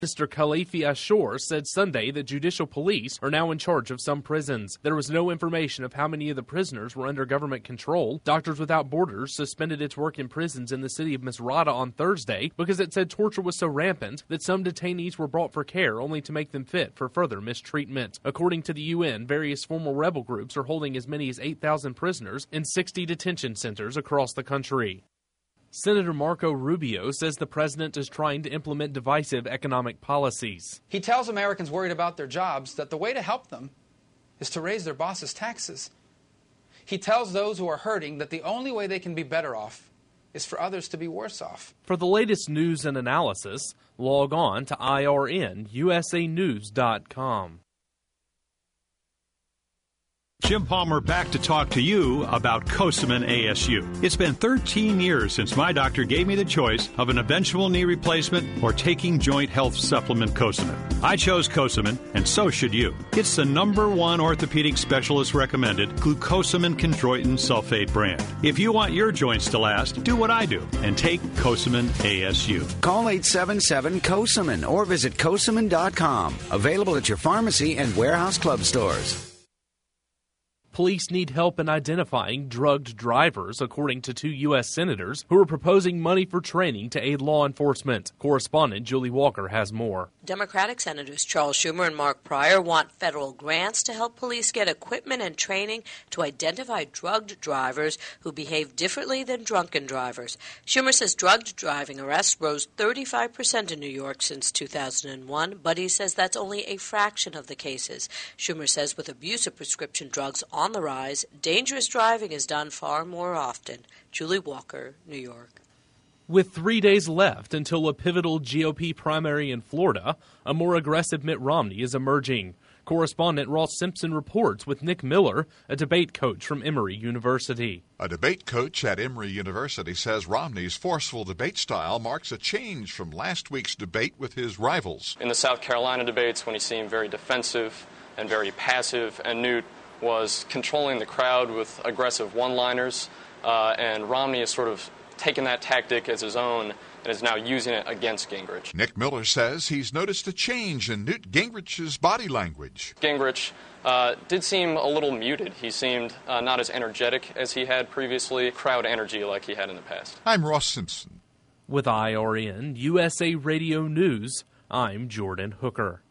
Mr. Khalifi Ashur said Sunday that judicial police are now in charge of some prisons. There was no information of how many of the prisoners were under government control. Doctors Without Borders suspended its work in prisons in the city of Misrata on Thursday because it said torture was so rampant that some detainees were brought for care only to make them fit for further mistreatment. According to the UN, various former rebel groups are holding as many as 8,000 prisoners in 60 detention centers across the country. Senator Marco Rubio says the president is trying to implement divisive economic policies. He tells Americans worried about their jobs that the way to help them is to raise their boss's taxes. He tells those who are hurting that the only way they can be better off is for others to be worse off. For the latest news and analysis, log on to irnusanews.com. Jim Palmer back to talk to you about Cosamin ASU. It's been 13 years since my doctor gave me the choice of an eventual knee replacement or taking joint health supplement Cosamin. I chose Cosamin, and so should you. It's the #1 orthopedic specialist recommended glucosamine chondroitin sulfate brand. If you want your joints to last, do what I do and take Cosamin ASU. Call 877-COSAMIN or visit cosamin.com. Available at your pharmacy and warehouse club stores. Police need help in identifying drugged drivers, according to 2 U.S. senators who are proposing money for training to aid law enforcement. Correspondent Julie Walker has more. Democratic Senators Charles Schumer and Mark Pryor want federal grants to help police get equipment and training to identify drugged drivers who behave differently than drunken drivers. Schumer says drugged driving arrests rose 35% in New York since 2001, but he says that's only a fraction of the cases. Schumer says with abuse of prescription drugs on the rise, dangerous driving is done far more often. Julie Walker, New York. With 3 days left until a pivotal GOP primary in Florida, a more aggressive Mitt Romney is emerging. Correspondent Ross Simpson reports with Nick Miller, a debate coach from Emory University. A debate coach at Emory University says Romney's forceful debate style marks a change from last week's debate with his rivals. In the South Carolina debates, when he seemed very defensive and very passive, and Newt was controlling the crowd with aggressive one-liners, and Romney has sort of taken that tactic as his own and is now using it against Gingrich. Nick Miller says he's noticed a change in Newt Gingrich's body language. Gingrich did seem a little muted. He seemed not as energetic as he had previously, crowd energy like he had in the past. I'm Ross Simpson. With IRN USA Radio News, I'm Jordan Hooker.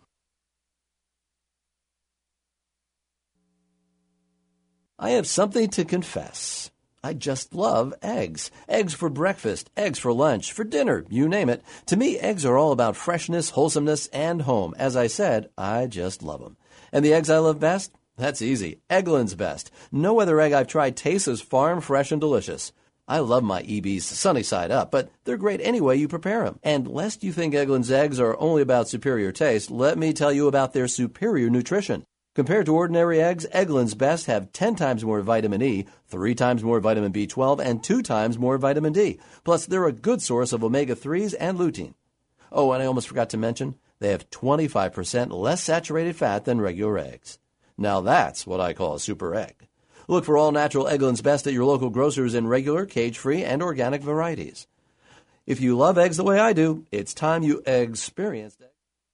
I have something to confess. I just love eggs. Eggs for breakfast, eggs for lunch, for dinner, you name it. To me, eggs are all about freshness, wholesomeness, and home. As I said, I just love them. And the eggs I love best? That's easy. Eggland's best. No other egg I've tried tastes as farm fresh and delicious. I love my EBs sunny side up, but they're great any way you prepare them. And lest you think Eggland's eggs are only about superior taste, let me tell you about their superior nutrition. Compared to ordinary eggs, Eggland's Best have 10 times more vitamin E, 3 times more vitamin B12, and 2 times more vitamin D. Plus, they're a good source of omega-3s and lutein. Oh, and I almost forgot to mention, they have 25% less saturated fat than regular eggs. Now that's what I call a super egg. Look for all natural Eggland's Best at your local grocers in regular, cage-free, and organic varieties. If you love eggs the way I do, it's time you experienced eggs.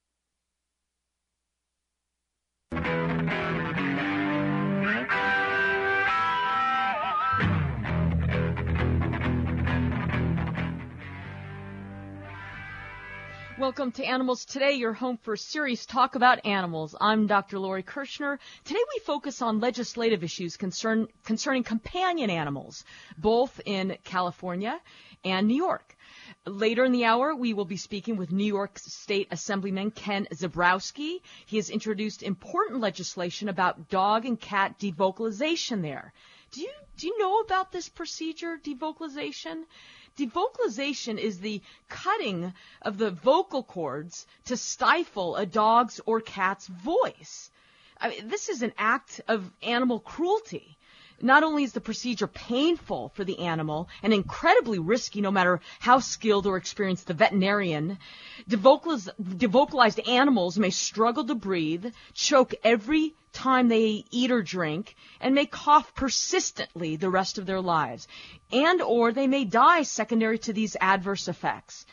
Welcome to Animals Today, your home for serious talk about animals. I'm Dr. Lori Kirshner. Today we focus on legislative issues concerning companion animals, both in California and New York. Later in the hour, we will be speaking with New York State Assemblyman Ken Zebrowski. He has introduced important legislation about dog and cat devocalization there. Do you know about this procedure, devocalization? Devocalization is the cutting of the vocal cords to stifle a dog's or cat's voice. I mean, this is an act of animal cruelty. Not only is the procedure painful for the animal and incredibly risky no matter how skilled or experienced the veterinarian, devocalized animals may struggle to breathe, choke every time they eat or drink, and may cough persistently the rest of their lives, and or they may die secondary to these adverse effects.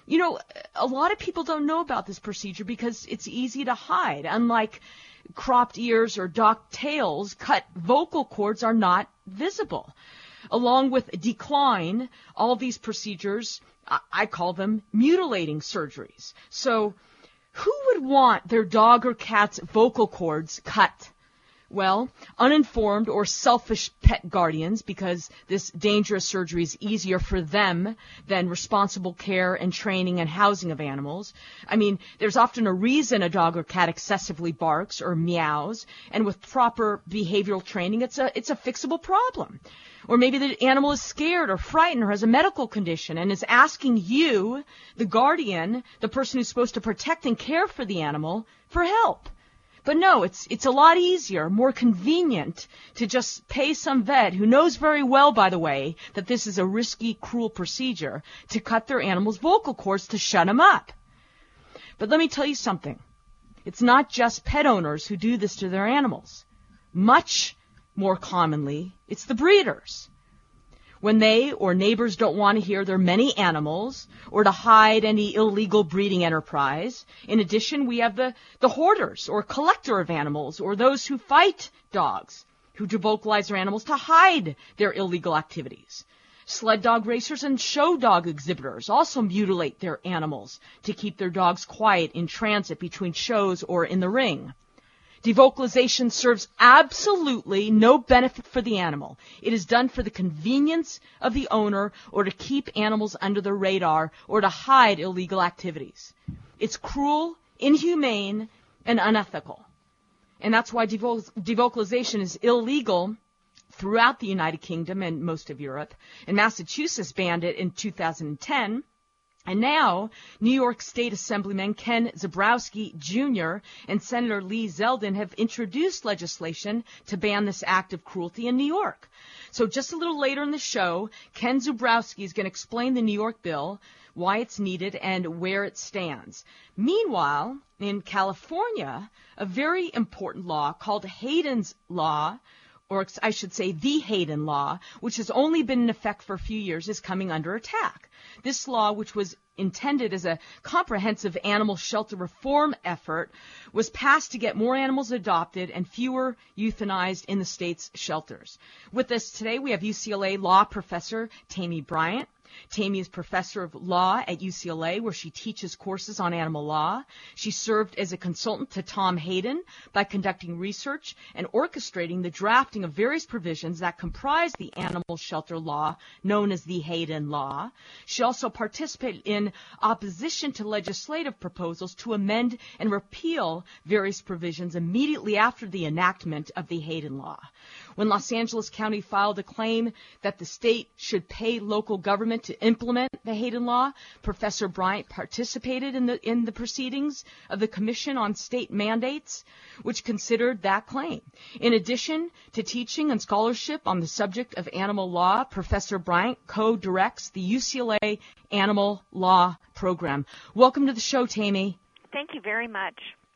You know, a lot of people don't know about this procedure because it's easy to hide. Unlike cropped ears or docked tails, cut vocal cords are not visible. Along with decline, all these procedures, I call them mutilating surgeries. So who would want their dog or cat's vocal cords cut? Well, uninformed or selfish pet guardians, because this dangerous surgery is easier for them than responsible care and training and housing of animals. I mean, there's often a reason a dog or cat excessively barks or meows, and with proper behavioral training, it's a fixable problem. Or maybe the animal is scared or frightened or has a medical condition and is asking you, the guardian, the person who's supposed to protect and care for the animal, for help. But no, it's a lot easier, more convenient to just pay some vet who knows very well, by the way, that this is a risky, cruel procedure to cut their animal's vocal cords to shut them up. But let me tell you something. It's not just pet owners who do this to their animals. Much more commonly, it's the breeders. When they or neighbors don't want to hear their many animals or to hide any illegal breeding enterprise. In addition, we have the hoarders or collector of animals or those who fight dogs, who devocalize their animals to hide their illegal activities. Sled dog racers and show dog exhibitors also mutilate their animals to keep their dogs quiet in transit between shows or in the ring. Devocalization serves absolutely no benefit for the animal. It is done for the convenience of the owner or to keep animals under the radar or to hide illegal activities. It's cruel, inhumane, and unethical. And that's why devocalization is illegal throughout the United Kingdom and most of Europe. And Massachusetts banned it in 2010. And now, New York State Assemblyman Ken Zebrowski Jr. and Senator Lee Zeldin have introduced legislation to ban this act of cruelty in New York. So just a little later in the show, Ken Zebrowski is going to explain the New York bill, why it's needed, and where it stands. Meanwhile, in California, a very important law called Hayden's Law, or I should say the Hayden Law, which has only been in effect for a few years, is coming under attack. This law, which was intended as a comprehensive animal shelter reform effort, was passed to get more animals adopted and fewer euthanized in the state's shelters. With us today, we have UCLA law professor Tammy Bryant. Tammy is professor of law at UCLA, where she teaches courses on animal law. She served as a consultant to Tom Hayden by conducting research and orchestrating the drafting of various provisions that comprise the animal shelter law known as the Hayden Law. She also participated in opposition to legislative proposals to amend and repeal various provisions immediately after the enactment of the Hayden Law. When Los Angeles County filed a claim that the state should pay local government to implement the Hayden Law, Professor Bryant participated in the proceedings of the Commission on State Mandates, which considered that claim. In addition to teaching and scholarship on the subject of animal law, Professor Bryant co-directs the UCLA Animal Law Program. Welcome to the show, Tammy. Thank you very much.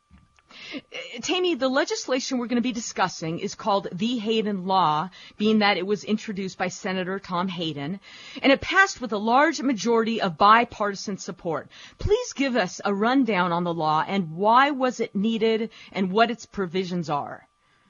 Tammy, the legislation we're going to be discussing is called the Hayden Law, being that it was introduced by Senator Tom Hayden, and it passed with a large majority of bipartisan support. Please give us a rundown on the law and why was it needed and what its provisions are.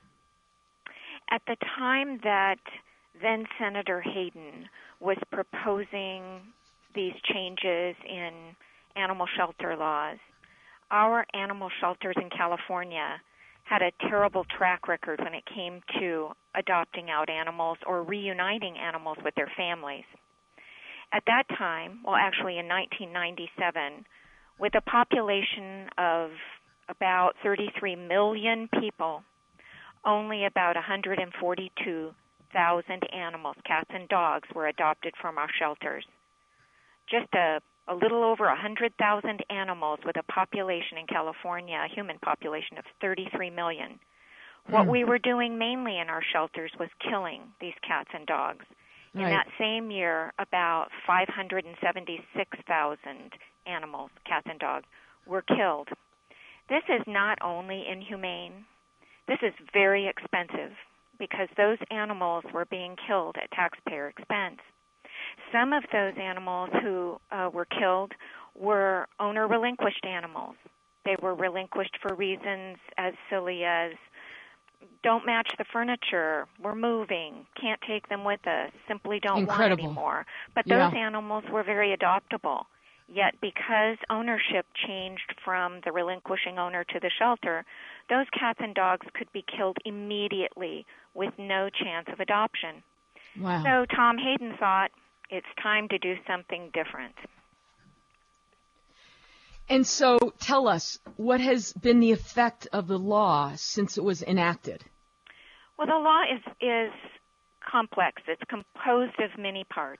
At the time that then Senator Hayden was proposing these changes in animal shelter laws, our animal shelters in California had a terrible track record when it came to adopting out animals or reuniting animals with their families. At that time, well, actually in 1997, with a population of about 33 million people, only about 142,000 animals, cats and dogs, were adopted from our shelters. Just a little over 100,000 animals with a population in California, a human population of 33 million. What we were doing mainly in our shelters was killing these cats and dogs. Right. In that same year, about 576,000 animals, cats and dogs, were killed. This is not only inhumane, this is very expensive because those animals were being killed at taxpayer expense. Some of those animals who were killed were owner-relinquished animals. They were relinquished for reasons as silly as don't match the furniture, we're moving, can't take them with us, simply don't want anymore. But those animals were very adoptable. Yet because ownership changed from the relinquishing owner to the shelter, those cats and dogs could be killed immediately with no chance of adoption. Wow. So Tom Hayden thought, it's time to do something different. And so tell us, what has been the effect of the law since it was enacted? Well, the law is complex. It's composed of many parts.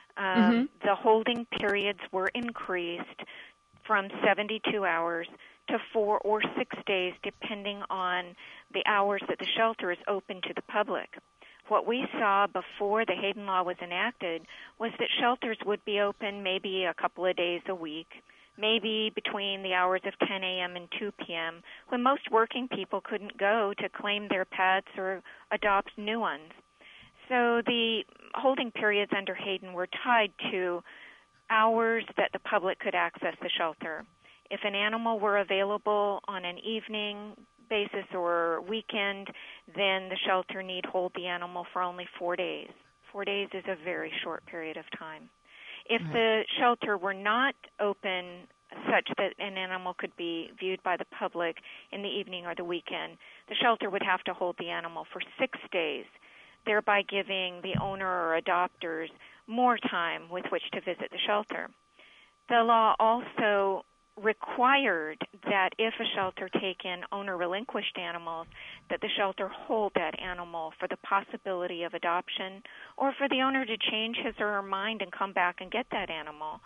The holding periods were increased from 72 hours to 4 or 6 days, depending on the hours that the shelter is open to the public. What we saw before the Hayden Law was enacted was that shelters would be open maybe a couple of days a week, maybe between the hours of 10 a.m. and 2 p.m., when most working people couldn't go to claim their pets or adopt new ones. So the holding periods under Hayden were tied to hours that the public could access the shelter. If an animal were available on an evening basis or weekend, then the shelter need hold the animal for only 4 days. 4 days is a very short period of time. If the shelter were not open such that an animal could be viewed by the public in the evening or the weekend, the shelter would have to hold the animal for 6 days, thereby giving the owner or adopters more time with which to visit the shelter. The law also required that if a shelter take in owner-relinquished animals, that the shelter hold that animal for the possibility of adoption or for the owner to change his or her mind and come back and get that animal,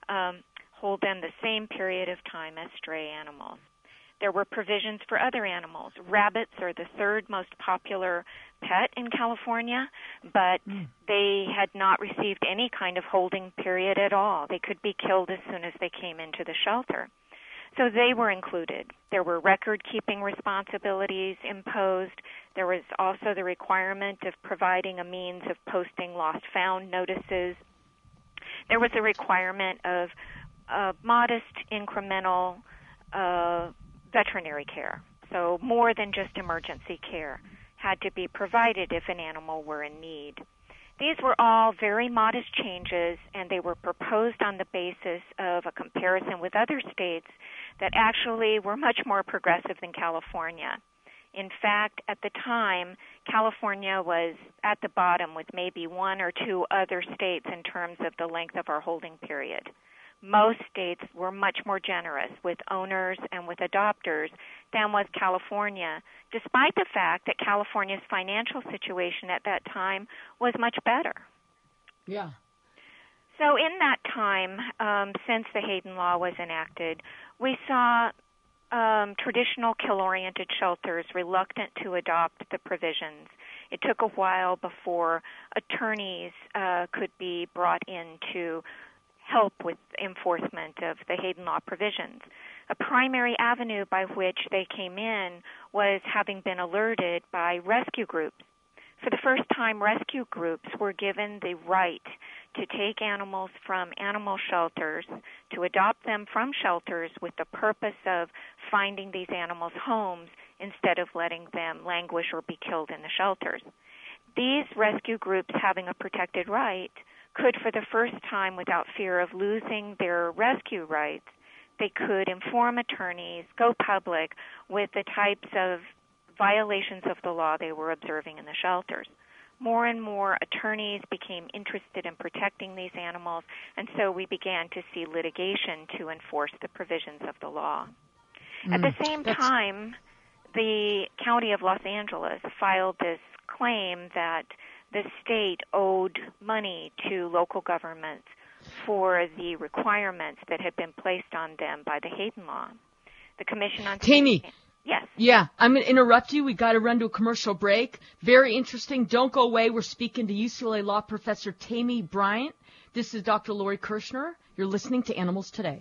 hold them the same period of time as stray animals. There were provisions for other animals. Rabbits are the third most popular pet in California, but they had not received any kind of holding period at all. They could be killed as soon as they came into the shelter. So they were included. There were record-keeping responsibilities imposed. There was also the requirement of providing a means of posting lost-found notices. There was a requirement of modest incremental veterinary care. So more than just emergency care had to be provided if an animal were in need. These were all very modest changes, and they were proposed on the basis of a comparison with other states that actually were much more progressive than California. In fact, at the time, California was at the bottom with maybe one or two other states in terms of the length of our holding period. Most states were much more generous with owners and with adopters than was California, despite the fact that California's financial situation at that time was much better. Yeah. So in that time, since the Hayden Law was enacted, we saw traditional kill-oriented shelters reluctant to adopt the provisions. It took a while before attorneys could be brought in to help with enforcement of the Hayden Law provisions. A primary avenue by which they came in was having been alerted by rescue groups. For the first time, rescue groups were given the right to take animals from animal shelters, to adopt them from shelters with the purpose of finding these animals homes instead of letting them languish or be killed in the shelters. These rescue groups, having a protected right, could, for the first time, without fear of losing their rescue rights, they could inform attorneys, go public with the types of violations of the law they were observing in the shelters. More and more attorneys became interested in protecting these animals, and so we began to see litigation to enforce the provisions of the law. At the same time, the County of Los Angeles filed this claim that the state owed money to local governments for the requirements that had been placed on them by the Hayden Law. The Commission on Tammy. Yes. Yeah, I'm going to interrupt you. We've got to run to a commercial break. Very interesting. Don't go away. We're speaking to UCLA Law Professor Tammy Bryant. This is Dr. Lori Kirshner. You're listening to Animals Today.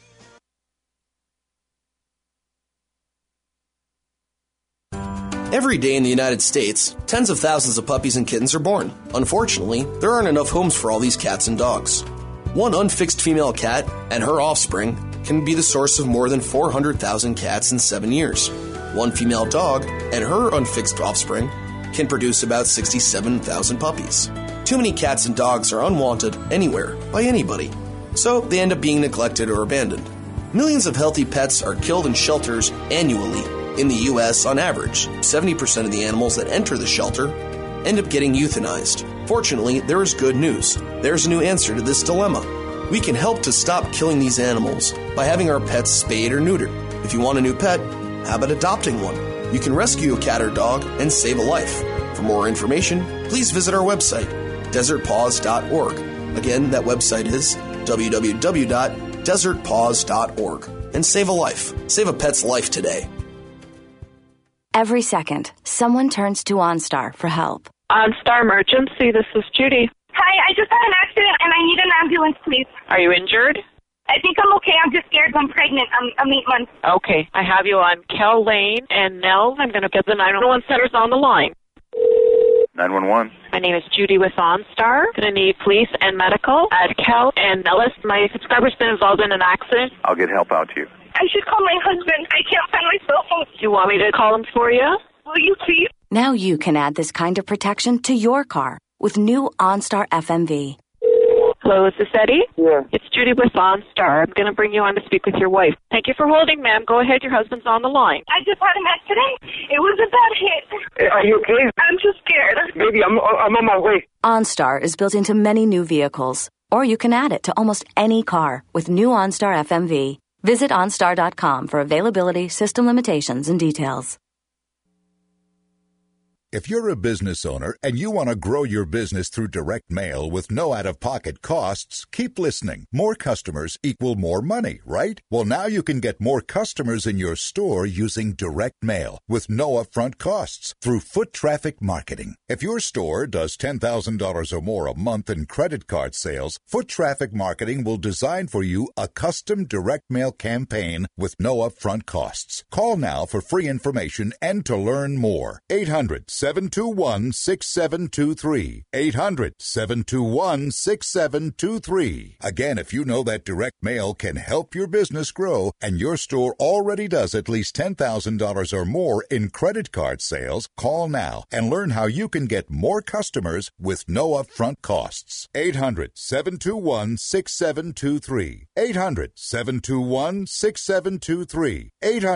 Every day in the United States, tens of thousands of puppies and kittens are born. Unfortunately, there aren't enough homes for all these cats and dogs. One unfixed female cat and her offspring can be the source of more than 400,000 cats in 7 years. One female dog and her unfixed offspring can produce about 67,000 puppies. Too many cats and dogs are unwanted anywhere by anybody, so they end up being neglected or abandoned. Millions of healthy pets are killed in shelters annually. In the U.S., on average, 70% of the animals that enter the shelter end up getting euthanized. Fortunately, there is good news. There's a new answer to this dilemma. We can help to stop killing these animals by having our pets spayed or neutered. If you want a new pet, how about adopting one? You can rescue a cat or dog and save a life. For more information, please visit our website, desertpaws.org. Again, that website is www.desertpaws.org. And save a life. Save a pet's life today. Every second, someone turns to OnStar for help. OnStar Emergency, this is Judy. Hi, I just had an accident and I need an ambulance, please. Are you injured? I think I'm okay. I'm just scared. I'm pregnant. I'm 8 months. Okay, I have you on Kel Lane and Nell. I'm going to get the 911 centers on the line. 911. My name is Judy with OnStar. Going to need police and medical at Kel and Nellis. My subscriber's been involved in an accident. I'll get help out to you. I should call my husband. I can't find my cell phone. Do you want me to call him for you? Will you please? Now you can add this kind of protection to your car with new OnStar FMV. Hello, is this Eddie? Yeah. It's Judy with OnStar. I'm going to bring you on to speak with your wife. Thank you for holding, ma'am. Go ahead. Your husband's on the line. I just had an accident. It was a bad hit. Are you okay? I'm just scared. Baby, I'm on my way. OnStar is built into many new vehicles, or you can add it to almost any car with new OnStar FMV. Visit OnStar.com for availability, system limitations, and details. If you're a business owner and you want to grow your business through direct mail with no out-of-pocket costs, keep listening. More customers equal more money, right? Well, now you can get more customers in your store using direct mail with no upfront costs through foot traffic marketing. If your store does $10,000 or more a month in credit card sales, Foot Traffic Marketing will design for you a custom direct mail campaign with no upfront costs. Call now for free information and to learn more. 800-721-6723. 800-721-6723. Again, if you know that direct mail can help your business grow and your store already does at least $10,000 or more in credit card sales, call now and learn how you can get more customers with no upfront costs. 800-721-6723. 800-721-6723.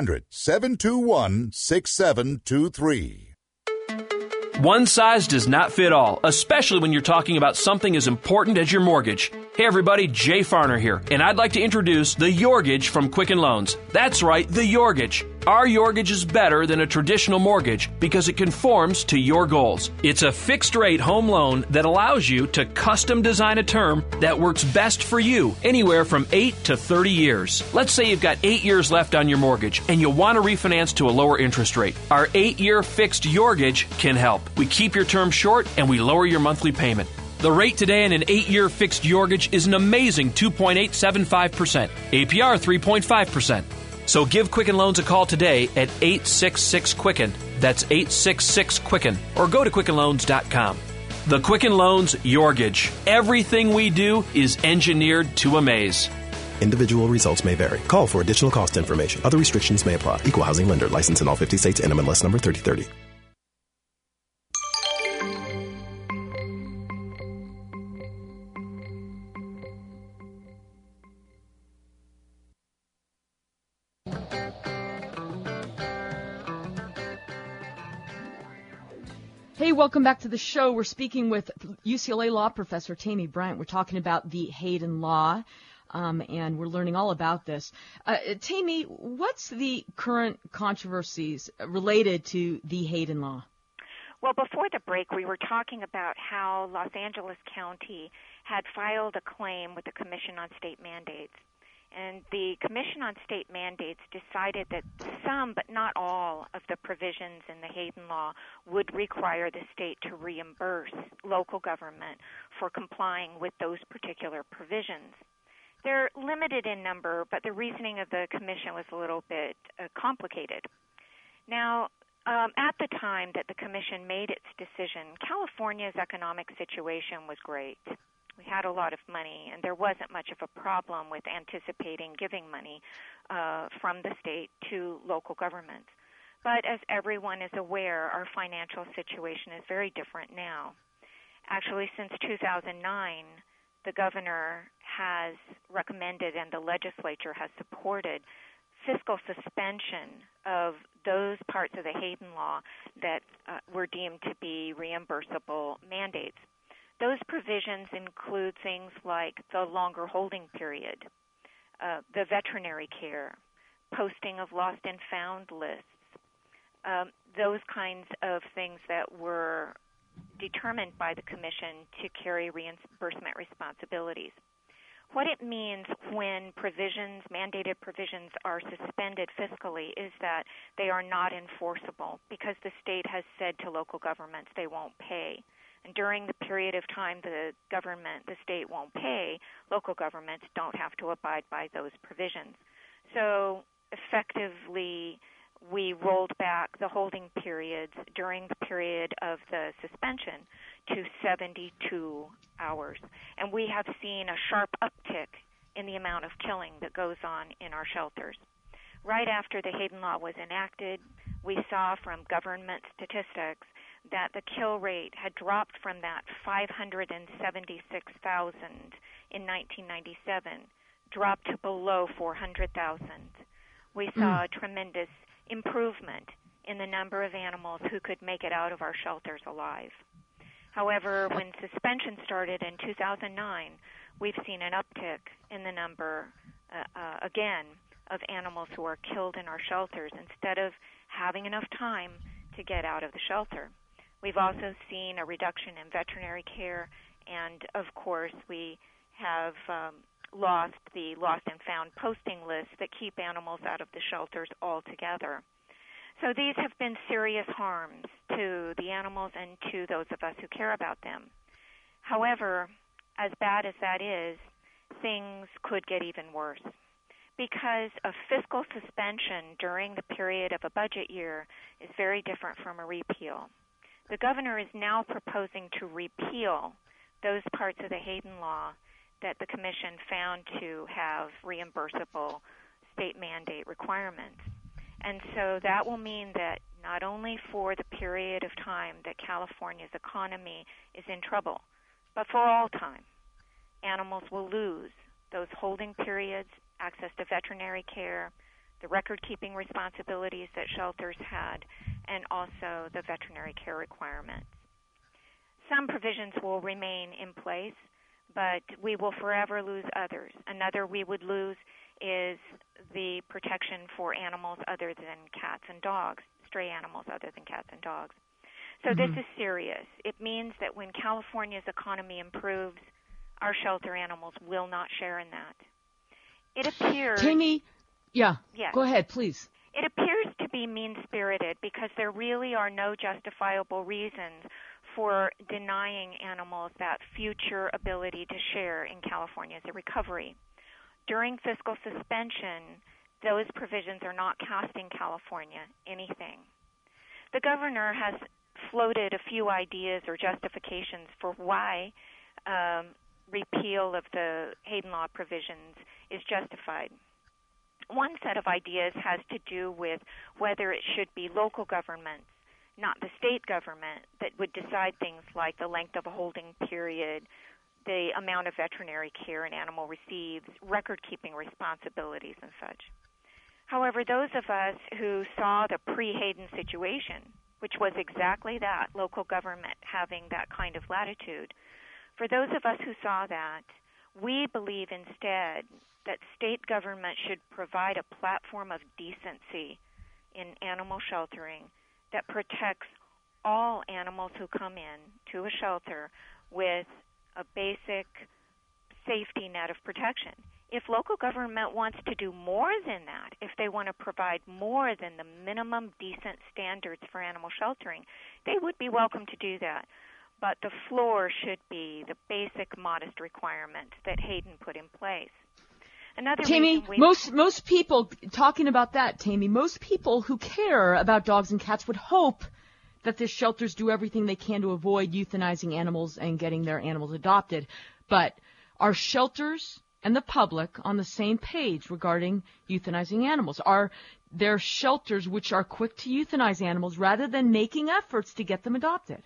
800-721-6723. One size does not fit all, especially when you're talking about something as important as your mortgage. Hey everybody, Jay Farner here, and I'd like to introduce the Yorgage from Quicken Loans. That's right, the Yorgage. Our Yorgage is better than a traditional mortgage because it conforms to your goals. It's a fixed-rate home loan that allows you to custom design a term that works best for you, anywhere from 8 to 30 years. Let's say you've got 8 years left on your mortgage and you'll want to refinance to a lower interest rate. Our 8-year fixed Yorgage can help. We keep your term short and we lower your monthly payment. The rate today in an 8-year fixed Yorgage is an amazing 2.875%, APR 3.5%. So give Quicken Loans a call today at 866-QUICKEN. That's 866-QUICKEN. Or go to QuickenLoans.com. The Quicken Loans Yorgage. Everything we do is engineered to amaze. Individual results may vary. Call for additional cost information. Other restrictions may apply. Equal housing lender. License in all 50 states. NMLS number 3030. Hey, welcome back to the show. We're speaking with UCLA law professor Tammy Bryant. We're talking about the Hayden Law, and we're learning all about this. Tammy, what's the current controversies related to the Hayden Law? Well, before the break, we were talking about how Los Angeles County had filed a claim with the Commission on State Mandates. And the Commission on State Mandates decided that some, but not all, of the provisions in the Hayden Law would require the state to reimburse local government for complying with those particular provisions. They're limited in number, but the reasoning of the Commission was a little bit complicated. Now, at the time that the Commission made its decision, California's economic situation was great. We had a lot of money, and there wasn't much of a problem with anticipating giving money from the state to local governments. But as everyone is aware, our financial situation is very different now. Actually, since 2009, the governor has recommended and the legislature has supported fiscal suspension of those parts of the Hayden Law that were deemed to be reimbursable mandates. Those provisions include things like the longer holding period, the veterinary care, posting of lost and found lists, those kinds of things that were determined by the Commission to carry reimbursement responsibilities. What it means when provisions, mandated provisions, are suspended fiscally is that they are not enforceable because the state has said to local governments they won't pay. And during the period of time the state won't pay, local governments don't have to abide by those provisions. So effectively, we rolled back the holding periods during the period of the suspension to 72 hours. And we have seen a sharp uptick in the amount of killing that goes on in our shelters. Right after the Hayden Law was enacted, we saw from government statistics that the kill rate had dropped from that 576,000 in 1997, dropped to below 400,000. We saw a tremendous improvement in the number of animals who could make it out of our shelters alive. However, when suspension started in 2009, we've seen an uptick in the number, again, of animals who are killed in our shelters instead of having enough time to get out of the shelter. We've also seen a reduction in veterinary care, and of course we have lost the lost and found posting lists that keep animals out of the shelters altogether. So these have been serious harms to the animals and to those of us who care about them. However, as bad as that is, things could get even worse because a fiscal suspension during the period of a budget year is very different from a repeal. The governor is now proposing to repeal those parts of the Hayden Law that the Commission found to have reimbursable state mandate requirements. And so that will mean that not only for the period of time that California's economy is in trouble, but for all time, animals will lose those holding periods, access to veterinary care, the record-keeping responsibilities that shelters had, and also the veterinary care requirements. Some provisions will remain in place, but we will forever lose others. Another we would lose is the protection for animals other than cats and dogs, stray animals other than cats and dogs. So this is serious. It means that when California's economy improves, our shelter animals will not share in that. It appears... Tammy, Yes. Go ahead, please. It appears to be mean-spirited because there really are no justifiable reasons for denying animals that future ability to share in California's recovery. During fiscal suspension, those provisions are not costing California anything. The governor has floated a few ideas or justifications for why repeal of the Hayden Law provisions is justified. One set of ideas has to do with whether it should be local governments, not the state government, that would decide things like the length of a holding period, the amount of veterinary care an animal receives, record-keeping responsibilities, and such. However, those of us who saw the pre-Hayden situation, which was exactly that, local government having that kind of latitude, for those of us who saw that, we believe instead that state government should provide a platform of decency in animal sheltering that protects all animals who come in to a shelter with a basic safety net of protection. If local government wants to do more than that, if they want to provide more than the minimum decent standards for animal sheltering, they would be welcome to do that. But the floor should be the basic modest requirements that Hayden put in place. Another Tammy, most people, talking about that, Tammy, most people who care about dogs and cats would hope that the shelters do everything they can to avoid euthanizing animals and getting their animals adopted. But are shelters and the public on the same page regarding euthanizing animals? Are there shelters which are quick to euthanize animals rather than making efforts to get them adopted?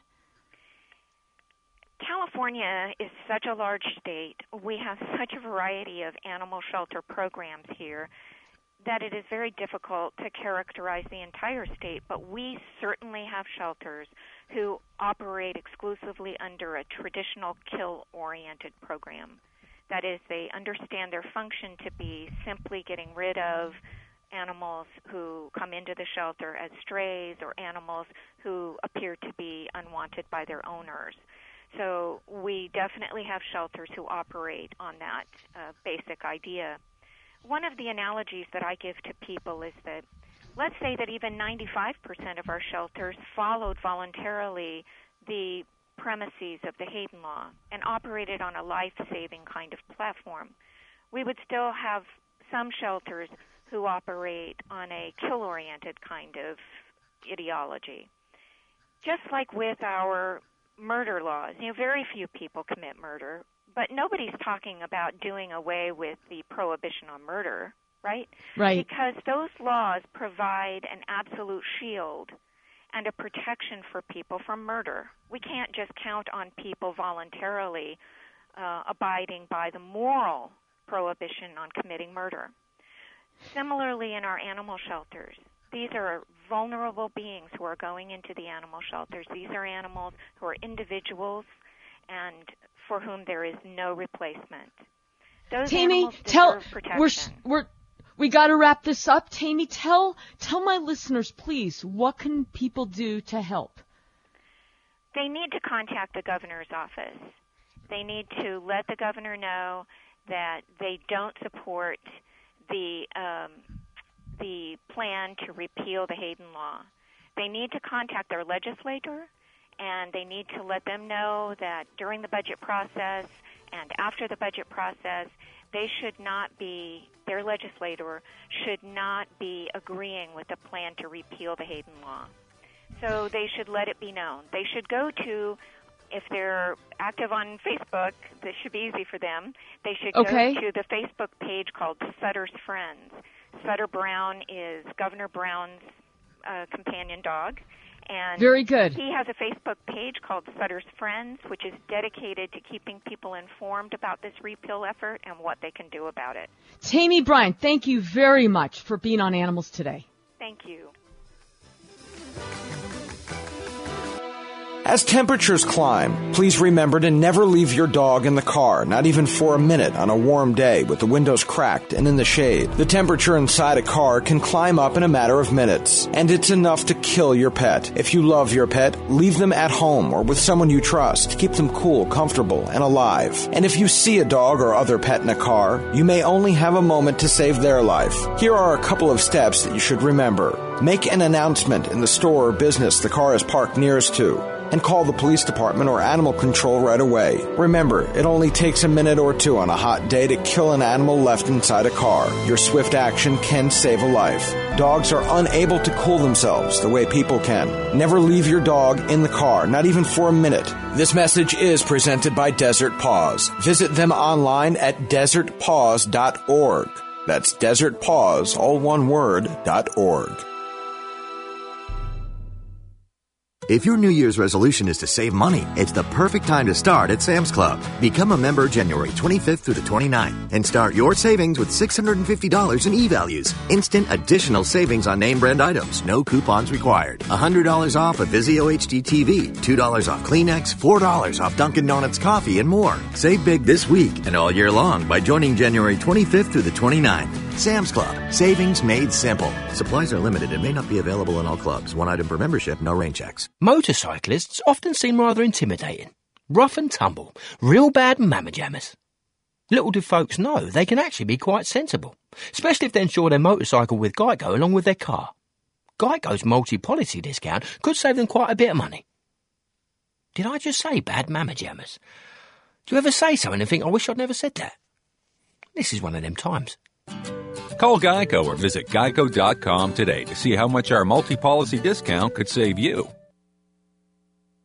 California is such a large state. We have such a variety of animal shelter programs here that it is very difficult to characterize the entire state, but we certainly have shelters who operate exclusively under a traditional kill-oriented program. That is, they understand their function to be simply getting rid of animals who come into the shelter as strays or animals who appear to be unwanted by their owners. So we definitely have shelters who operate on that basic idea. One of the analogies that I give to people is that let's say that even 95% of our shelters followed voluntarily the premises of the Hayden Law and operated on a life-saving kind of platform. We would still have some shelters who operate on a kill-oriented kind of ideology. Just like with our murder laws, very few people commit murder, but nobody's talking about doing away with the prohibition on murder, right? Right. Because those laws provide an absolute shield and a protection for people from murder. We can't just count on people voluntarily abiding by the moral prohibition on committing murder. Similarly, in our animal shelters, these are vulnerable beings who are going into the animal shelters. These are animals who are individuals and for whom there is no replacement. Those Tammy, animals deserve protection. We got to wrap this up. Tammy, tell my listeners, please, what can people do to help? They need to contact the governor's office. They need to let the governor know that they don't support the plan to repeal the Hayden Law. They need to contact their legislator, and they need to let them know that during the budget process and after the budget process, their legislator should not be agreeing with the plan to repeal the Hayden Law. So they should let it be known. They should go to, if they're active on Facebook, this should be easy for them, they should go to the Facebook page called Sutter's Friends. Sutter Brown is Governor Brown's companion dog. And very good. He has a Facebook page called Sutter's Friends, which is dedicated to keeping people informed about this repeal effort and what they can do about it. Tammy Bryan, thank you very much for being on Animals Today. Thank you. As temperatures climb, please remember to never leave your dog in the car, not even for a minute on a warm day with the windows cracked and in the shade. The temperature inside a car can climb up in a matter of minutes, and it's enough to kill your pet. If you love your pet, leave them at home or with someone you trust. Keep them cool, comfortable, and alive. And if you see a dog or other pet in a car, you may only have a moment to save their life. Here are a couple of steps that you should remember. Make an announcement in the store or business the car is parked nearest to, and call the police department or animal control right away. Remember, it only takes a minute or two on a hot day to kill an animal left inside a car. Your swift action can save a life. Dogs are unable to cool themselves the way people can. Never leave your dog in the car, not even for a minute. This message is presented by Desert Paws. Visit them online at desertpaws.org. That's desertpaws, all one word, .org. If your New Year's resolution is to save money, it's the perfect time to start at Sam's Club. Become a member January 25th through the 29th and start your savings with $650 in e-values. Instant additional savings on name brand items. No coupons required. $100 off a Vizio HD TV. $2 off Kleenex. $4 off Dunkin' Donuts coffee and more. Save big this week and all year long by joining January 25th through the 29th. Sam's Club. Savings made simple. Supplies are limited and may not be available in all clubs. One item per membership, no rain checks. Motorcyclists often seem rather intimidating. Rough and tumble. Real bad mamma jammers. Little do folks know they can actually be quite sensible, especially if they insure their motorcycle with Geico along with their car. Geico's multi-policy discount could save them quite a bit of money. Did I just say bad mamma jammers? Do you ever say something and think, I wish I'd never said that? This is one of them times. Call Geico or visit geico.com today to see how much our multi-policy discount could save you.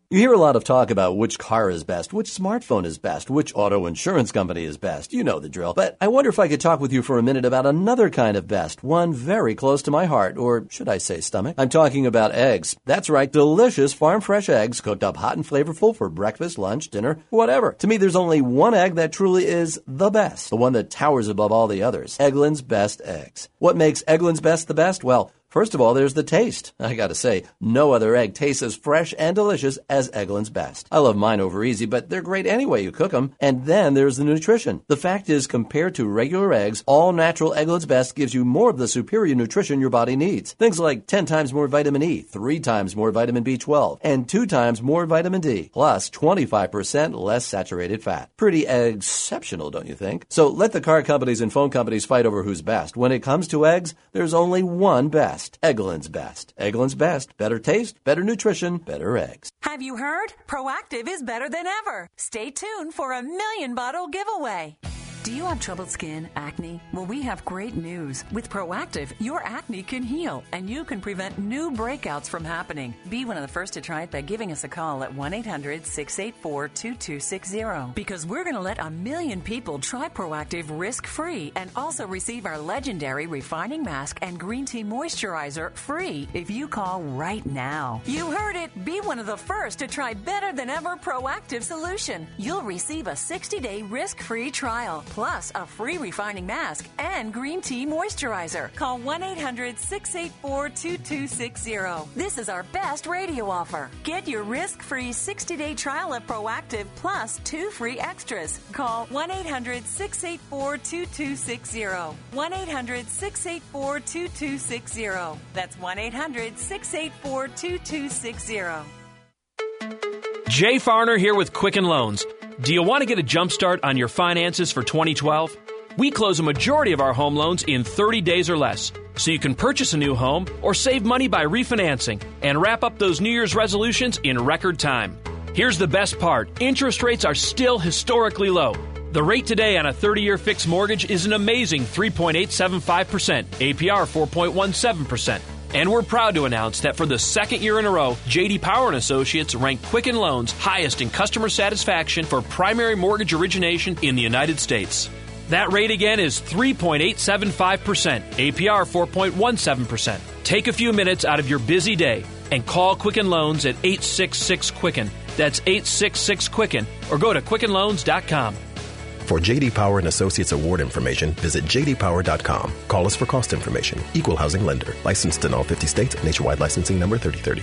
You hear a lot of talk about which car is best, which smartphone is best, which auto insurance company is best. You know the drill. But I wonder if I could talk with you for a minute about another kind of best, one very close to my heart, or should I say stomach? I'm talking about eggs. That's right, delicious farm-fresh eggs cooked up hot and flavorful for breakfast, lunch, dinner, whatever. To me, there's only one egg that truly is the best, the one that towers above all the others. Eggland's Best Eggs. What makes Eggland's Best the best? Well, first of all, there's the taste. I gotta say, no other egg tastes as fresh and delicious as Eggland's Best. I love mine over easy, but they're great any way you cook them. And then there's the nutrition. The fact is, compared to regular eggs, all natural Eggland's Best gives you more of the superior nutrition your body needs. Things like 10 times more vitamin E, 3 times more vitamin B12, and 2 times more vitamin D, plus 25% less saturated fat. Pretty exceptional, don't you think? So let the car companies and phone companies fight over who's best. When it comes to eggs, there's only one best. Eggland's Best. Eggland's Best. Better taste, better nutrition, better eggs. Have you heard? Proactive is better than ever. Stay tuned for a 1,000,000 bottle giveaway. Do you have troubled skin, acne? Well, we have great news. With Proactive, your acne can heal, and you can prevent new breakouts from happening. Be one of the first to try it by giving us a call at 1-800-684-2260. Because we're going to let 1,000,000 people try Proactive risk-free and also receive our legendary refining mask and green tea moisturizer free if you call right now. You heard it. Be one of the first to try better than ever Proactive solution. You'll receive a 60-day risk-free trial, plus a free refining mask and green tea moisturizer. Call 1-800-684-2260. This is our best radio offer. Get your risk-free 60-day trial of Proactive plus 2 free extras. Call 1-800-684-2260. 1-800-684-2260. That's 1-800-684-2260. Jay Farner here with Quicken Loans. Do you want to get a jump start on your finances for 2012? We close a majority of our home loans in 30 days or less, so you can purchase a new home or save money by refinancing and wrap up those New Year's resolutions in record time. Here's the best part. Interest rates are still historically low. The rate today on a 30-year fixed mortgage is an amazing 3.875%, APR 4.17%. And we're proud to announce that for the second year in a row, J.D. Power & Associates ranked Quicken Loans highest in customer satisfaction for primary mortgage origination in the United States. That rate again is 3.875%, APR 4.17%. Take a few minutes out of your busy day and call Quicken Loans at 866-QUICKEN. That's 866-QUICKEN, or go to QuickenLoans.com. For J.D. Power and Associates award information, visit jdpower.com. Call us for cost information. Equal housing lender. Licensed in all 50 states. Nationwide licensing number 3030.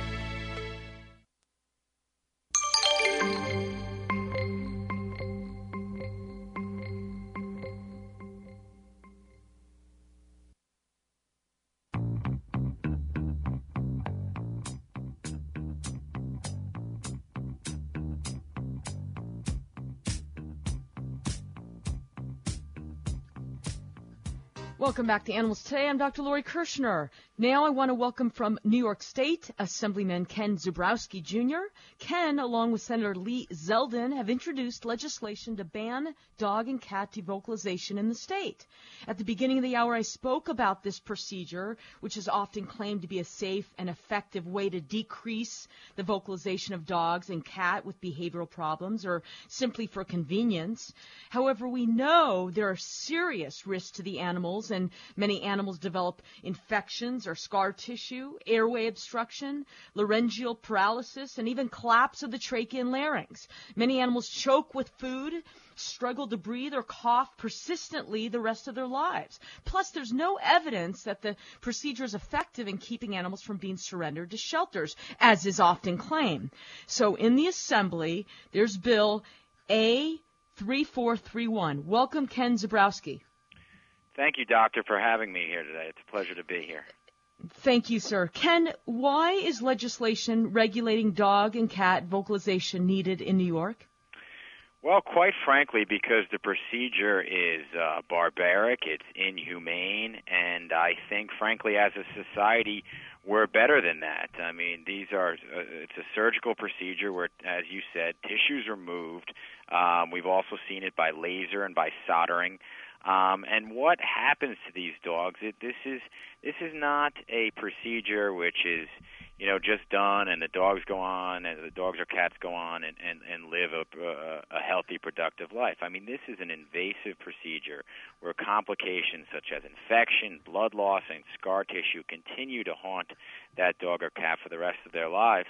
Welcome back to Animals Today. I'm Dr. Lori Kirshner. Now I want to welcome from New York State, Assemblyman Ken Zubrowski, Jr. Ken, along with Senator Lee Zeldin, have introduced legislation to ban dog and cat devocalization in the state. At the beginning of the hour, I spoke about this procedure, which is often claimed to be a safe and effective way to decrease the vocalization of dogs and cat with behavioral problems or simply for convenience. However, we know there are serious risks to the animals, and many animals develop infections or scar tissue, airway obstruction, laryngeal paralysis, and even collapse of the trachea and larynx. Many animals choke with food, struggle to breathe, or cough persistently the rest of their lives. Plus, there's no evidence that the procedure is effective in keeping animals from being surrendered to shelters, as is often claimed. So in the Assembly, there's Bill A3431. Welcome, Ken Zubrowski. Thank you, Doctor, for having me here today. It's a pleasure to be here. Thank you, sir. Ken, why is legislation regulating dog and cat vocalization needed in New York? Well, quite frankly, because the procedure is barbaric, it's inhumane, and I think, frankly, as a society, we're better than that. I mean, it's a surgical procedure where, as you said, tissues are moved. We've also seen it by laser and by soldering. And what happens to these dogs? This is not a procedure which is, just done, and the dogs go on, and the dogs or cats go on and live a healthy, productive life. I mean, this is an invasive procedure where complications such as infection, blood loss, and scar tissue continue to haunt that dog or cat for the rest of their lives.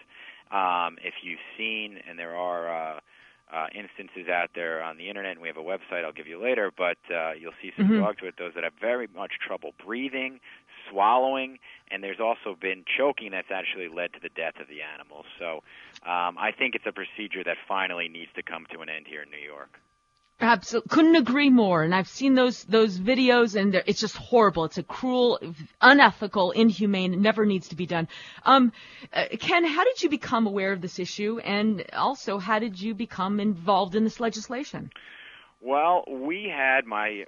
If you've seen, and there are instances out there on the internet, and we have a website I'll give you later, but you'll see some dogs with those that have very much trouble breathing, swallowing, and there's also been choking that's actually led to the death of the animal. So I think it's a procedure that finally needs to come to an end here in New York. Absolutely, couldn't agree more. And I've seen those videos, and it's just horrible. It's a cruel, unethical, inhumane. It never needs to be done. Ken, how did you become aware of this issue, and also how did you become involved in this legislation? Well, we had my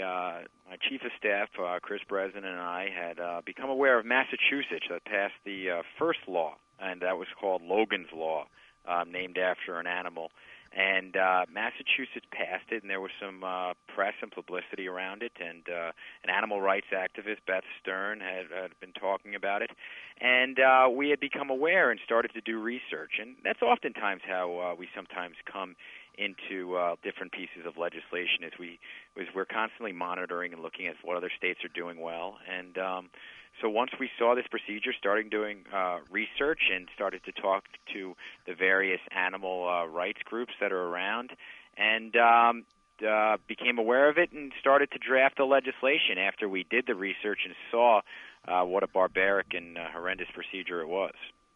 chief of staff, Chris Breslin, and I had become aware of Massachusetts that passed the first law, and that was called Logan's Law, named after an animal. And Massachusetts passed it, and there was some press and publicity around it, and an animal rights activist, Beth Stern, had been talking about it. And we had become aware and started to do research. And that's oftentimes how we sometimes come into different pieces of legislation, as we're constantly monitoring and looking at what other states are doing well. And so once we saw this procedure, started doing research and started to talk to the various animal rights groups that are around, and became aware of it and started to draft the legislation after we did the research and saw what a barbaric and horrendous procedure it was.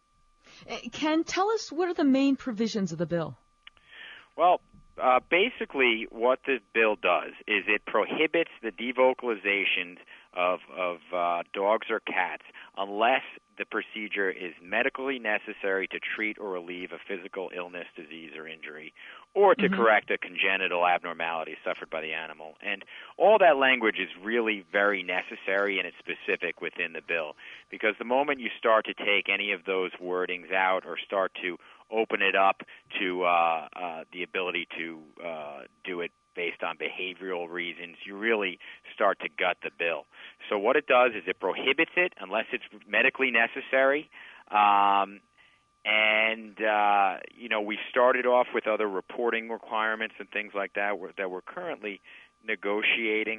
Ken, tell us, what are the main provisions of the bill? Well, basically what this bill does is it prohibits the devocalizations of dogs or cats unless the procedure is medically necessary to treat or relieve a physical illness, disease, or injury, or to correct a congenital abnormality suffered by the animal. And all that language is really very necessary, and it's specific within the bill, because the moment you start to take any of those wordings out or start to open it up to the ability to do it based on behavioral reasons, you really start to gut the bill. So what it does is it prohibits it unless it's medically necessary. We started off with other reporting requirements and things like that that we're currently negotiating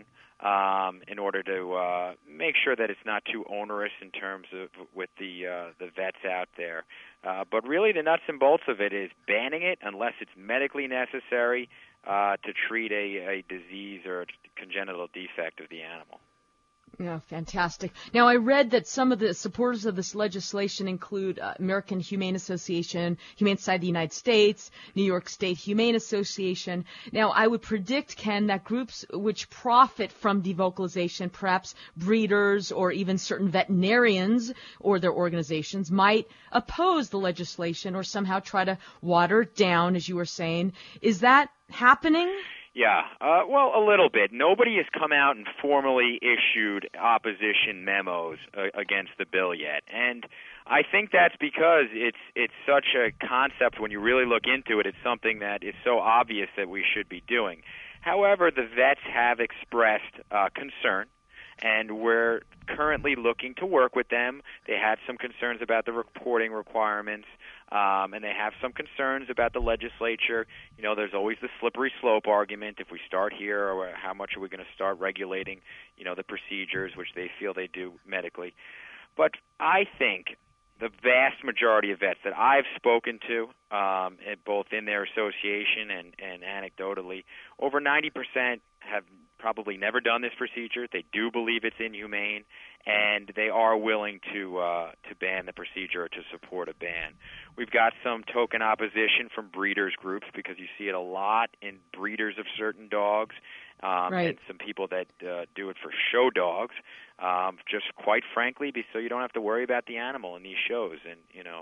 in order to make sure that it's not too onerous in terms of with the vets out there. But really the nuts and bolts of it is banning it unless it's medically necessary to treat a disease or a congenital defect of the animal. Yeah, fantastic. Now, I read that some of the supporters of this legislation include American Humane Association, Humane Society of the United States, New York State Humane Association. Now, I would predict, Ken, that groups which profit from devocalization, perhaps breeders or even certain veterinarians or their organizations, might oppose the legislation or somehow try to water it down, as you were saying. Is that happening? Yeah, well, a little bit. Nobody has come out and formally issued opposition memos against the bill yet, and I think that's because it's such a concept. When you really look into it, it's something that is so obvious that we should be doing. However, the vets have expressed concern, and we're currently looking to work with them. They had some concerns about the reporting requirements, and they have some concerns about the legislature. You know, there's always the slippery slope argument. If we start here, or how much are we going to start regulating, the procedures, which they feel they do medically. But I think the vast majority of vets that I've spoken to, both in their association and anecdotally, over 90% have probably never done this procedure. They do believe it's inhumane, and they are willing to ban the procedure or to support a ban. We've got some token opposition from breeders groups, because you see it a lot in breeders of certain dogs, and some people that do it for show dogs, just quite frankly, so you don't have to worry about the animal in these shows. And,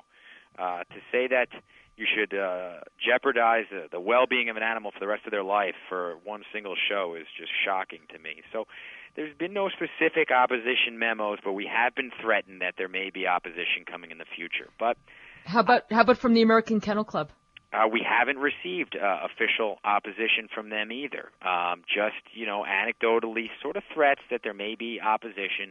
to say that you should jeopardize the well-being of an animal for the rest of their life for one single show is just shocking to me. So there's been no specific opposition memos, but we have been threatened that there may be opposition coming in the future. But how about from the American Kennel Club? We haven't received official opposition from them either. Just, anecdotally, sort of threats that there may be opposition.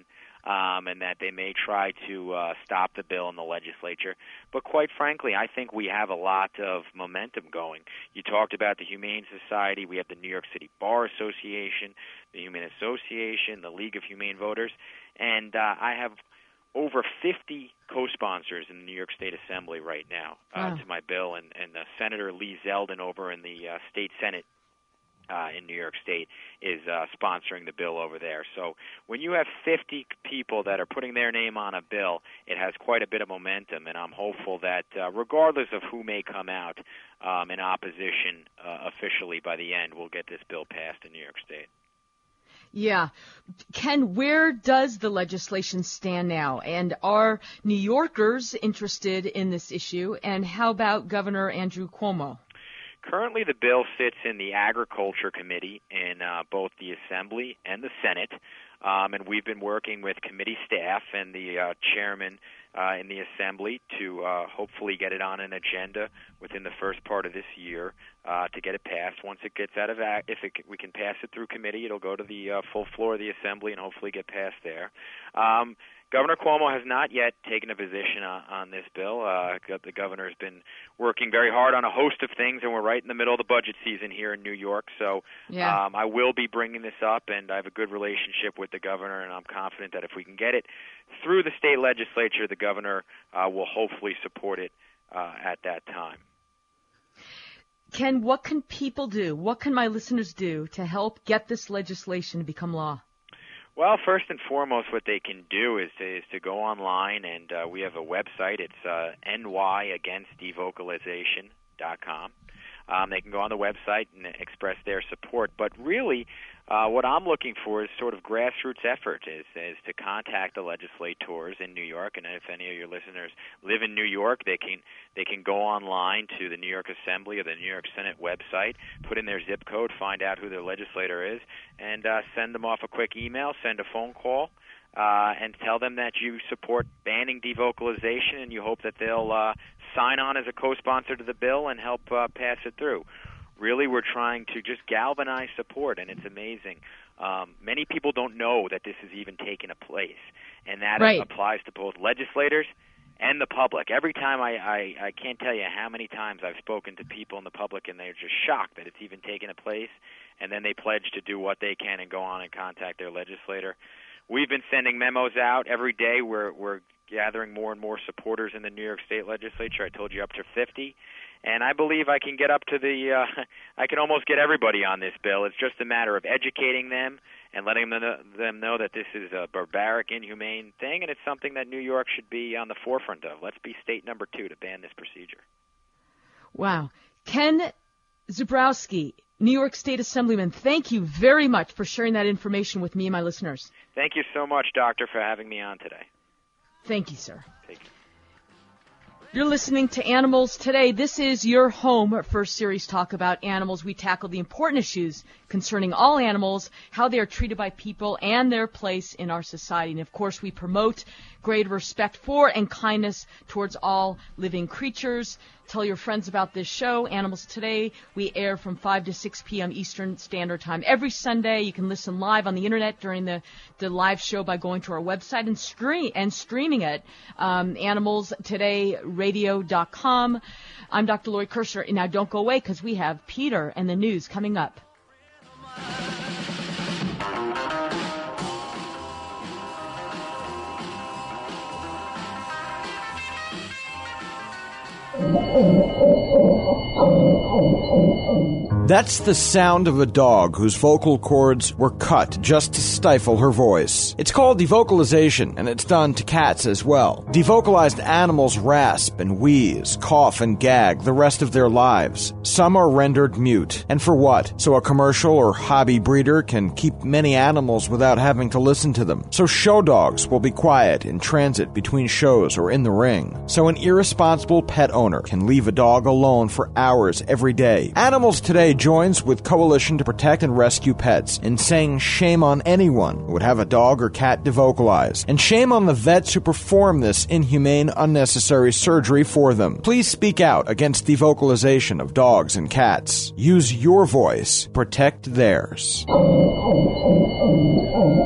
and that they may try to stop the bill in the legislature. But quite frankly, I think we have a lot of momentum going. You talked about the Humane Society. We have the New York City Bar Association, the Humane Association, the League of Humane Voters, and I have over 50 co-sponsors in the New York State Assembly right now to my bill, and Senator Lee Zeldin over in the State Senate in New York State is sponsoring the bill over there. So when you have 50 people that are putting their name on a bill, it has quite a bit of momentum, and I'm hopeful that regardless of who may come out in opposition officially by the end, we'll get this bill passed in New York State. Yeah. Ken, where does the legislation stand now? And are New Yorkers interested in this issue? And how about Governor Andrew Cuomo? Currently, the bill sits in the Agriculture Committee in both the Assembly and the Senate, and we've been working with committee staff and the chairman in the Assembly to hopefully get it on an agenda within the first part of this year to get it passed. Once it gets out of we can pass it through committee, it'll go to the full floor of the Assembly and hopefully get passed there. Governor Cuomo has not yet taken a position on this bill. The governor has been working very hard on a host of things, and we're right in the middle of the budget season here in New York. So I will be bringing this up, and I have a good relationship with the governor, and I'm confident that if we can get it through the state legislature, the governor will hopefully support it at that time. Ken, what can people do? What can my listeners do to help get this legislation to become law? Well, first and foremost, what they can do is to go online, and we have a website. It's nyagainstdevocalization.com. They can go on the website and express their support. But really, what I'm looking for is sort of grassroots effort, is to contact the legislators in New York. And if any of your listeners live in New York, they can go online to the New York Assembly or the New York Senate website, put in their zip code, find out who their legislator is, and send them off a quick email, send a phone call, and tell them that you support banning devocalization and you hope that they'll sign on as a co-sponsor to the bill and help pass it through. Really, we're trying to just galvanize support, and it's amazing. Many people don't know that this has even taken place, and that applies to both legislators and the public. Every time I can't tell you how many times I've spoken to people in the public, and they're just shocked that it's even taken place, and then they pledge to do what they can and go on and contact their legislator. We've been sending memos out every day. We're gathering more and more supporters in the New York State legislature. I told you up to 50. And I believe I can get up to I can almost get everybody on this bill. It's just a matter of educating them and letting them know that this is a barbaric, inhumane thing, and it's something that New York should be on the forefront of. Let's be state number 2 to ban this procedure. Wow. Ken Zubrowski, New York State Assemblyman, thank you very much for sharing that information with me and my listeners. Thank you so much, Doctor, for having me on today. Thank you, sir. Thank you. You're listening to Animals Today. This is your home for Serious Talk about animals. We tackle the important issues concerning all animals, how they are treated by people, and their place in our society. And, of course, we promote great respect for and kindness towards all living creatures. Tell your friends about this show, Animals Today. We air from 5 to 6 p.m. Eastern Standard Time every Sunday. You can listen live on the Internet during the live show by going to our website and streaming it, animalstodayradio.com. I'm Dr. Lori Kirshner. Now, don't go away because we have Peter and the news coming up. That's the sound of a dog whose vocal cords were cut just to stifle her voice. It's called devocalization, and it's done to cats as well. Devocalized animals rasp and wheeze, cough and gag the rest of their lives. Some are rendered mute. And for what? So a commercial or hobby breeder can keep many animals without having to listen to them. So show dogs will be quiet in transit between shows or in the ring. So an irresponsible pet owner can leave a dog alone for hours every day. Animals Today joins with Coalition to Protect and Rescue Pets in saying shame on anyone who would have a dog or cat devocalized, and shame on the vets who perform this inhumane, unnecessary surgery for them. Please speak out against devocalization of dogs and cats. Use your voice. Protect theirs.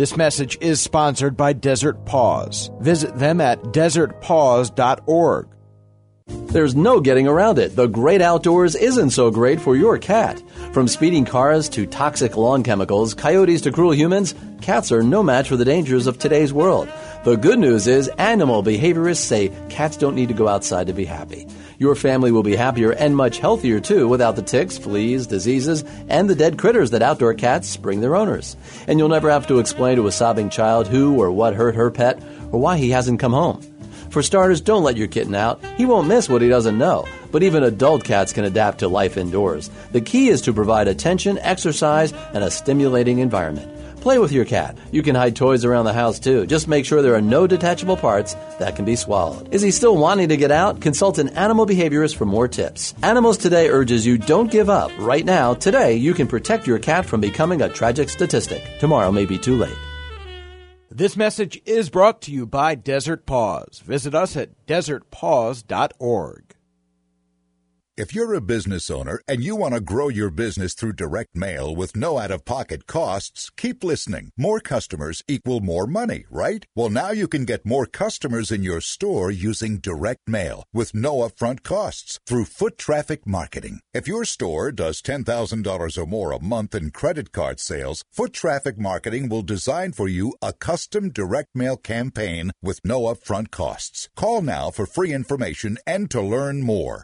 This message is sponsored by Desert Paws. Visit them at desertpaws.org. There's no getting around it. The great outdoors isn't so great for your cat. From speeding cars to toxic lawn chemicals, coyotes to cruel humans, cats are no match for the dangers of today's world. The good news is animal behaviorists say cats don't need to go outside to be happy. Your family will be happier and much healthier, too, without the ticks, fleas, diseases, and the dead critters that outdoor cats bring their owners. And you'll never have to explain to a sobbing child who or what hurt her pet or why he hasn't come home. For starters, don't let your kitten out. He won't miss what he doesn't know. But even adult cats can adapt to life indoors. The key is to provide attention, exercise, and a stimulating environment. Play with your cat. You can hide toys around the house, too. Just make sure there are no detachable parts that can be swallowed. Is he still wanting to get out? Consult an animal behaviorist for more tips. Animals Today urges you don't give up. Right now, today, you can protect your cat from becoming a tragic statistic. Tomorrow may be too late. This message is brought to you by Desert Paws. Visit us at desertpaws.org. If you're a business owner and you want to grow your business through direct mail with no out-of-pocket costs, keep listening. More customers equal more money, right? Well, now you can get more customers in your store using direct mail with no upfront costs through foot traffic marketing. If your store does $10,000 or more a month in credit card sales, Foot Traffic Marketing will design for you a custom direct mail campaign with no upfront costs. Call now for free information and to learn more.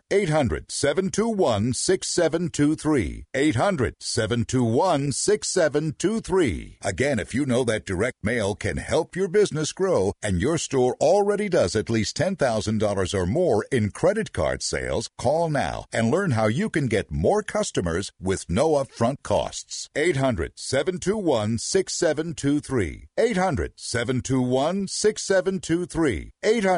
800-721-6723. 800-721-6723. Again, if you know that direct mail can help your business grow and your store already does at least $10,000 or more in credit card sales, call now and learn how you can get more customers with no upfront costs. 800-721-6723. 800-721-6723.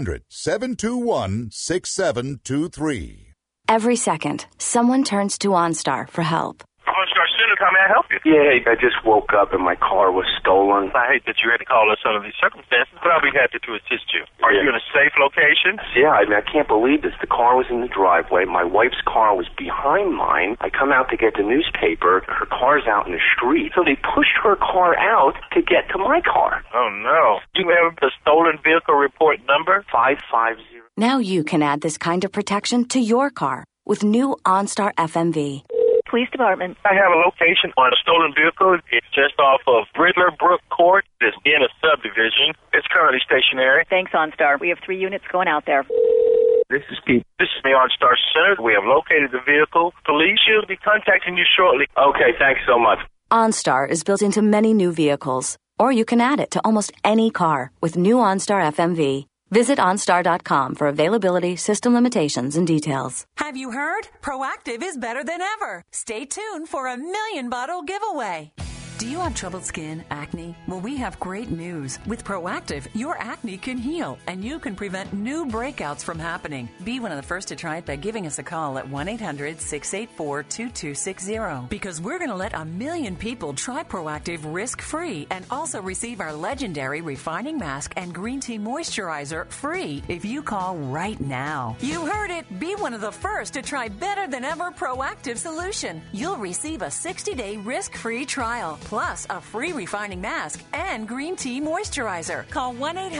800-721-6723. Every second, someone turns to OnStar for help. OnStar Center, how may I help you? Yeah, I just woke up and my car was stolen. I hate that you had to call us under these circumstances, but I'll be happy to assist you. Are you in a safe location? Yeah, I can't believe this. The car was in the driveway. My wife's car was behind mine. I come out to get the newspaper. Her car's out in the street. So they pushed her car out to get to my car. Oh, no. You have the stolen vehicle report number? 550. Now you can add this kind of protection to your car with new OnStar FMV. Police Department. I have a location on a stolen vehicle. It's just off of Bridler Brook Court. It's in a subdivision. It's currently stationary. Thanks, OnStar. We have 3 units going out there. This is Pete. This is the OnStar Center. We have located the vehicle. Police should be contacting you shortly. Okay, thanks so much. OnStar is built into many new vehicles, or you can add it to almost any car with new OnStar FMV. Visit OnStar.com for availability, system limitations, and details. Have you heard? Proactive is better than ever. Stay tuned for a 1,000,000 bottle giveaway. Do you have troubled skin, acne? Well, we have great news. With Proactive, your acne can heal, and you can prevent new breakouts from happening. Be one of the first to try it by giving us a call at 1-800-684-2260. Because we're going to let 1,000,000 people try Proactive risk-free and also receive our legendary refining mask and green tea moisturizer free if you call right now. You heard it. Be one of the first to try better than ever Proactive solution. You'll receive a 60-day risk-free trial, plus a free refining mask and green tea moisturizer. Call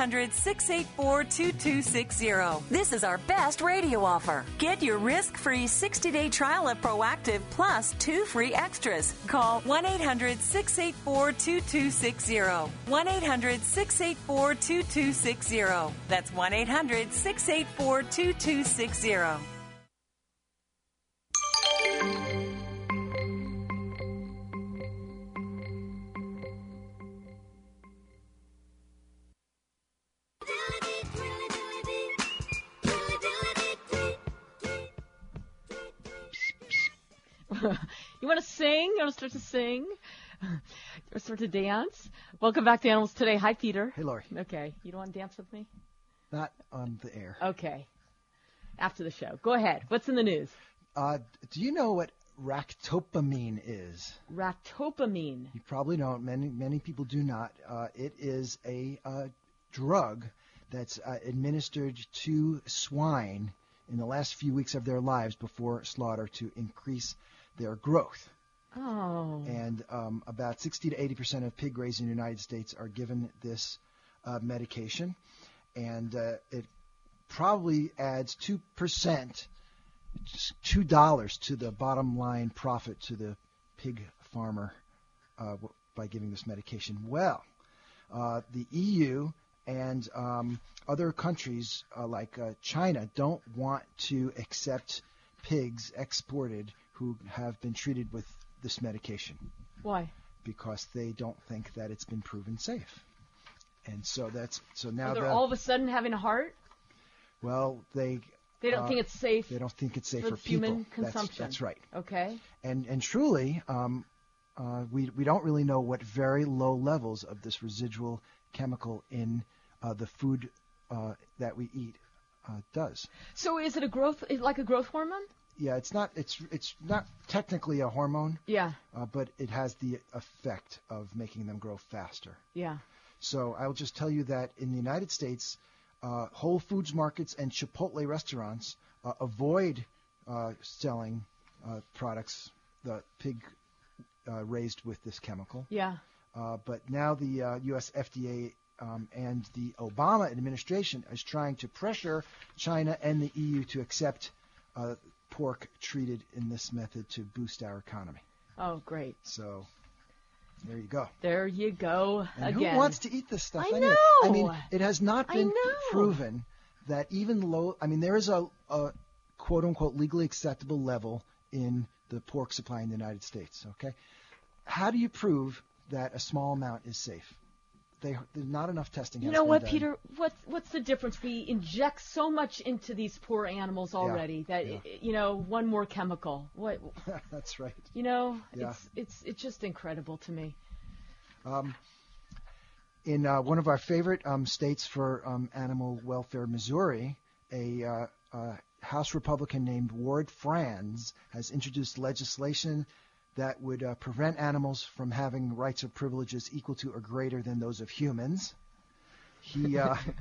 1-800-684-2260. This is our best radio offer. Get your risk-free 60-day trial of Proactive plus 2 free extras. Call 1-800-684-2260. 1-800-684-2260. That's 1-800-684-2260. You want to sing? You want to start to sing? Or start to dance? Welcome back to Animals Today. Hi, Peter. Hey, Lori. Okay. You don't want to dance with me? Not on the air. Okay. After the show. Go ahead. What's in the news? Do you know what ractopamine is? Ractopamine. You probably know it. Many people do not. It is a drug that's administered to swine in the last few weeks of their lives before slaughter to increase their growth. Oh. And about 60 to 80% of pig raisers in the United States are given this medication, and it probably adds 2%, just $2 to the bottom line profit to the pig farmer by giving this medication. Well, the EU and other countries like China don't want to accept pigs exported who have been treated with this medication. Why? Because they don't think that it's been proven safe. And so now they're all of a sudden having a heart? Well, they don't think it's safe. They don't think it's safe for people. Human consumption. That's right. Okay. And truly, we don't really know what very low levels of this residual chemical in the food that we eat does. So is it a growth hormone? Yeah, it's not technically a hormone. Yeah. But it has the effect of making them grow faster. Yeah. So I'll just tell you that in the United States, Whole Foods markets and Chipotle restaurants avoid selling products, the pig raised with this chemical. Yeah. But now the U.S. FDA and the Obama administration is trying to pressure China and the EU to accept pork treated in this method to boost our economy. Oh, great. So there you go. There you go and again. Who wants to eat this stuff I anyway? know. I mean, it has not been proven that even there is a quote-unquote legally acceptable level in the pork supply in the United States, okay? How do you prove that a small amount is safe? There's not enough testing. You know what, Peter? What's the difference? We inject so much into these poor animals already that one more chemical. What? That's right. It's just incredible to me. In one of our favorite states for animal welfare, Missouri, a House Republican named Ward Franz has introduced legislation that would prevent animals from having rights or privileges equal to or greater than those of humans. He's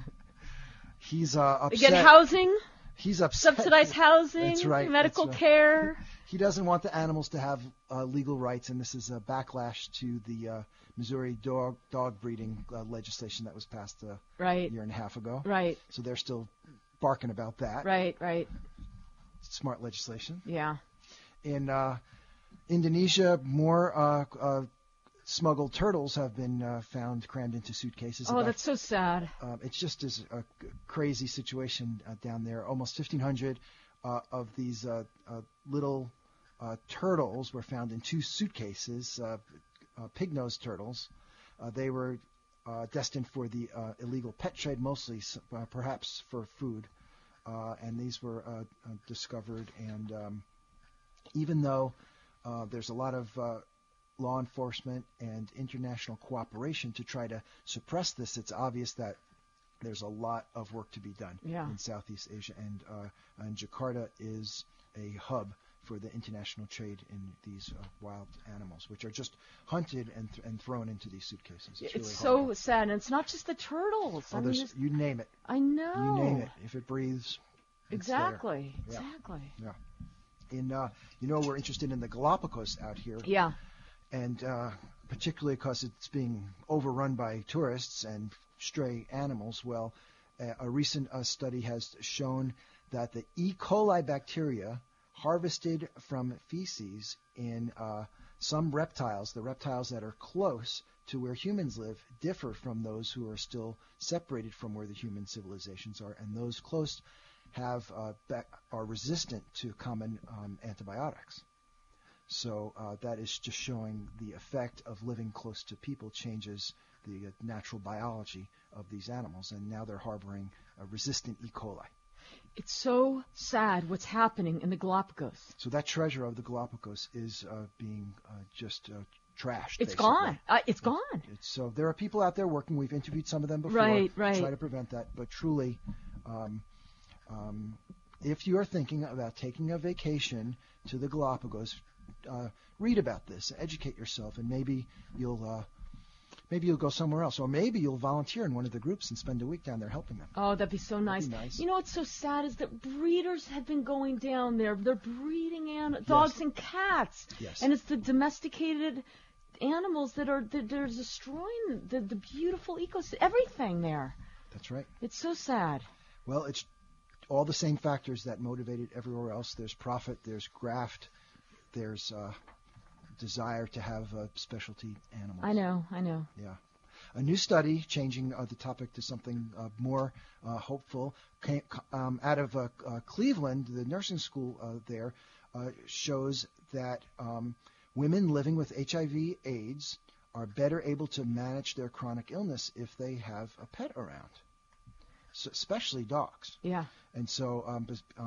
upset. They get housing. He's upset. Subsidized housing. That's right. Medical that's right. care. He doesn't want the animals to have legal rights, and this is a backlash to the Missouri dog breeding legislation that was passed a year and a half ago. Right. So they're still barking about that. Right. Smart legislation. Yeah. In Indonesia, more smuggled turtles have been found crammed into suitcases. Oh, that's so sad. It just is a crazy situation down there. Almost 1,500 of these little turtles were found in 2 suitcases, pig-nosed turtles. They were destined for the illegal pet trade, mostly perhaps for food. And these were discovered. And even though there's a lot of law enforcement and international cooperation to try to suppress this, it's obvious that there's a lot of work to be done in Southeast Asia. And Jakarta is a hub for the international trade in these wild animals, which are just hunted and thrown into these suitcases. It's really so horrible. Sad. And it's not just the turtles. Oh, you name it. I know. You name it. If it breathes, exactly. Yeah. Exactly. Yeah. We're interested in the Galapagos out here. Yeah. And particularly because it's being overrun by tourists and stray animals. Well, a recent study has shown that the E. coli bacteria harvested from feces in some reptiles, the reptiles that are close to where humans live, differ from those who are still separated from where the human civilizations are, and those close are resistant to common antibiotics. So that is just showing the effect of living close to people changes the natural biology of these animals, and now they're harboring resistant E. coli. It's so sad what's happening in the Galapagos. So that treasure of the Galapagos is being just trashed. It's basically. gone. It's gone. So there are people out there working. We've interviewed some of them before. Right. To try to prevent that. But truly, if you are thinking about taking a vacation to the Galapagos, read about this, educate yourself, and maybe you'll maybe you'll go somewhere else, or maybe you'll volunteer in one of the groups and spend a week down there helping them. Oh, that'd be so nice. That'd be nice. You know what's so sad is that breeders have been going down there. They're breeding dogs and cats. Yes. And it's the domesticated animals that are destroying the beautiful ecosystem, everything there. That's right. It's so sad. Well, it's all the same factors that motivated everywhere else. There's profit, there's graft, there's desire to have specialty animals. I know. Yeah. A new study, changing the topic to something more hopeful, came out of Cleveland. The nursing school there shows that women living with HIV/AIDS are better able to manage their chronic illness if they have a pet around, so, especially dogs. Yeah. And so